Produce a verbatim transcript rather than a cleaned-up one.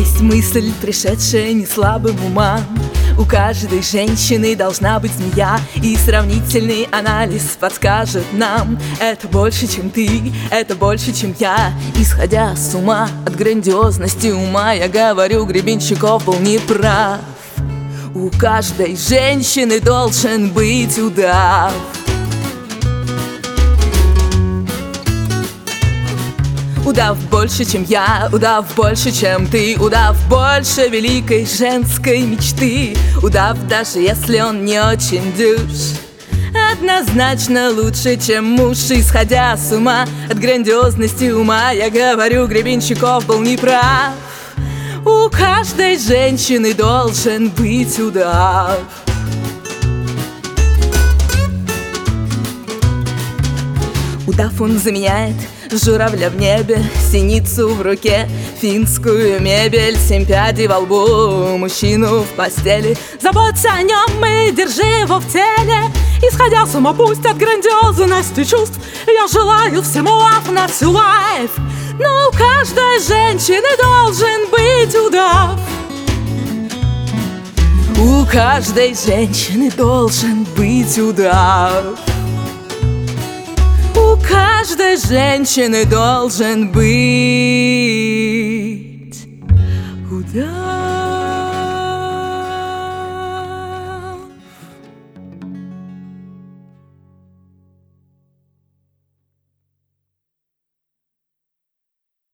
Есть мысль, пришедшая неслабым умам: у каждой женщины должна быть змея. И сравнительный анализ подскажет нам: это больше, чем ты, это больше, чем я. Исходя с ума от грандиозности ума, я говорю, Гребенщиков был неправ. У каждой женщины должен быть удав. Удав больше, чем я, удав больше, чем ты, удав больше великой женской мечты. Удав, даже если он не очень дюж, однозначно лучше, чем муж. Исходя с ума от грандиозности ума, я говорю, Гребенщиков был неправ. У каждой женщины должен быть удав. Удав, он заменяет журавля в небе, синицу в руке, финскую мебель, семь пядей во лбу, мужчину в постели. Заботься о нем и держи его в теле. Исходя с ума пусть от грандиозности чувств, я желаю всему love на всю life. Но у каждой женщины должен быть удав. У каждой женщины должен быть удав. У каждой женщины должен быть